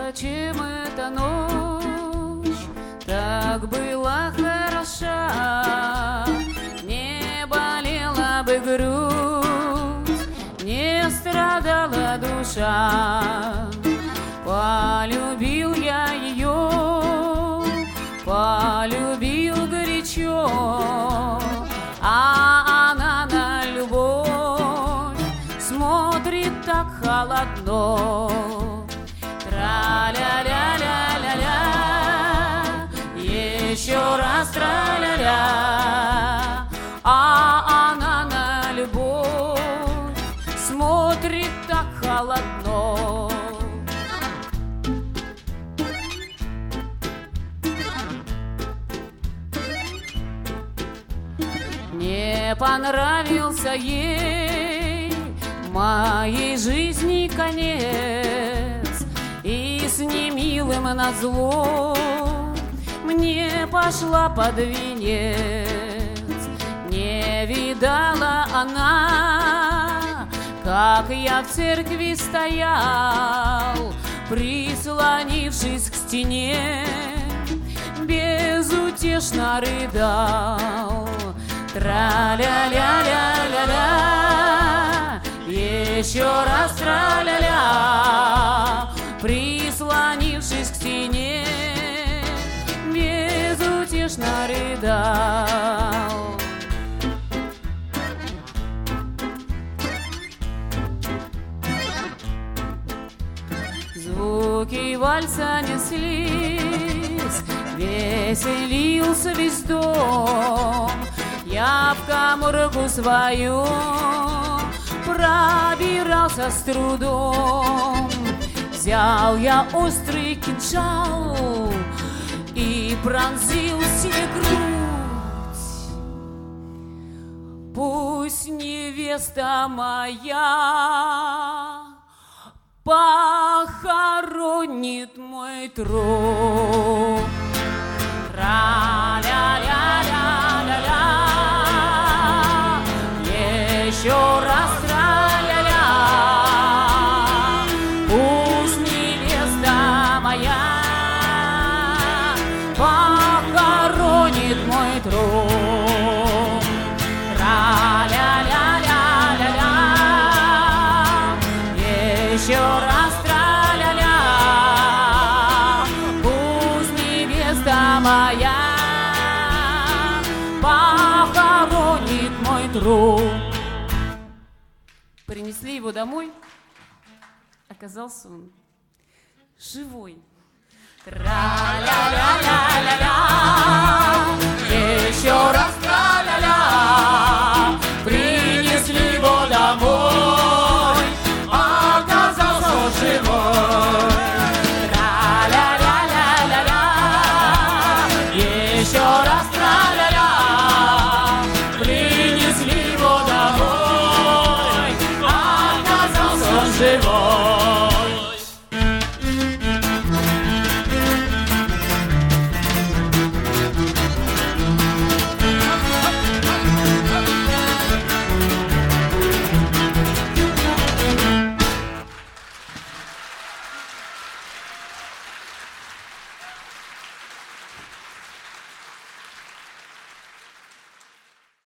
Зачем эта ночь так была хороша? Не болела бы грудь, не страдала душа. Полюбил я ее, полюбил горячо, а она на любовь смотрит так холодно. Тра-ля-ля-ля-ля-ля, еще раз тра-ля-ля, а она на любовь смотрит так холодно. Не понравился ей моей жизни конец, и с немилым назло мне пошла под венец. Не видала она, как я в церкви стоял, прислонившись к стене, безутешно рыдал. Тра-ля-ля-ля-ля-ля, еще раз тра-ля-ля, прислонившись к стене, безутешно рыдал. Звуки вальса неслись, веселился весь дом. Я в каморку свою пробирался с трудом. Взял я острый кинжал и пронзил себе грудь. Пусть невеста моя похоронит мой труп. Тра-ля-ля-ля-ля-ля, еще раз тра-ля-ля, пусть невеста моя похоронит мой труп. Тра-ля-ля-ля-ля-ля, еще раз тра-ля-ля, пусть невеста моя похоронит мой труп. Принесли его домой, оказался он живой. Тра-ля-ля-ля-ля-ля, еще раз тра-ля-ля, принесли его домой, оказался он живой. Тра-ля-ля-ля-ля-ля, еще раз тра-ля-ля, принесли его домой, оказался он живой.